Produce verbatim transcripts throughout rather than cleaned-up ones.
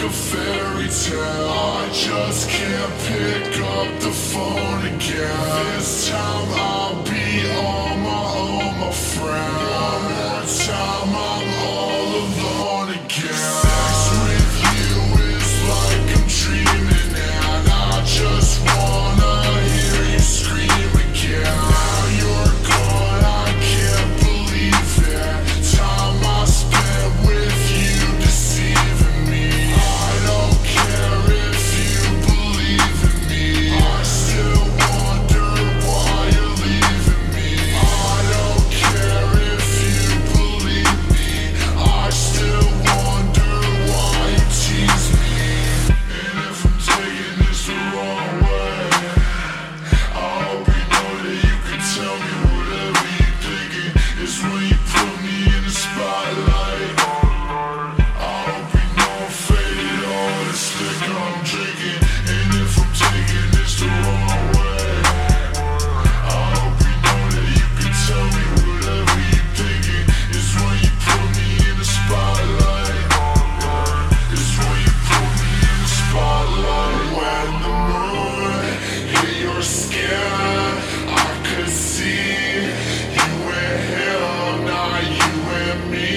a fairy tale. I just can't pick up the phone again. This time I'll be on my own, my friend. One more time I'm all alone again. Sex with you is like I'm dreaming, and I just wanna hear you scream again. Now you're gone, I can't believe it. Time I spent with you deceiving me. I don't care if you believe in me. I still wonder why you're leaving me. I don't care if you believe me. I still wonder why you tease me. And if I'm taking this the wrong way, I hope you know that you can tell me whatever you're thinking. It's when you put me in the spotlight. I hope you know I'm faded on this liquor I'm drinking. And if I'm taking this the wrong way, I hope you know that you can tell me whatever you're thinking. It's when you put me in the spotlight. It's when you put me in the spotlight. When the moon hit your skin, I could see you and him, not you and me.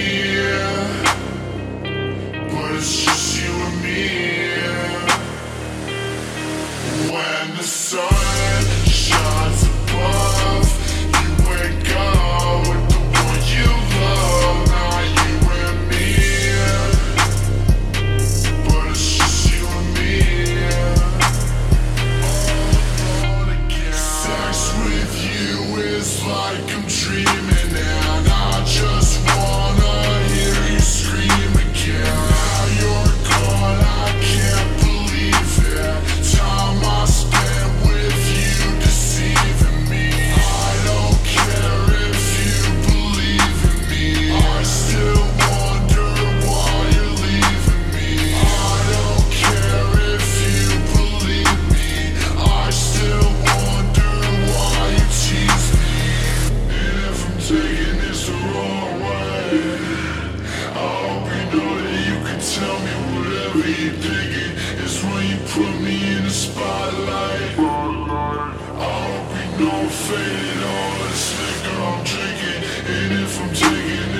But it's just you and me. When the sun shines above, you wake up with the one you love, not you and me. But it's just you and me. All alone again. Sex with you is like I'm dreaming, and I just wanna hear you scream again. Now you're gone, I can't believe it. Time I spent with you deceiving me. I don't care if you believe in me. I still wonder why you're leaving me. I don't care if you believe me. I still wonder why you tease me. And if I'm taking this the wrong way, I hope you know that you can tell me whatever you're thinking. It's when you put me in the spotlight. I hope you know I'm faded on this liquor I'm drinking. And if I'm taking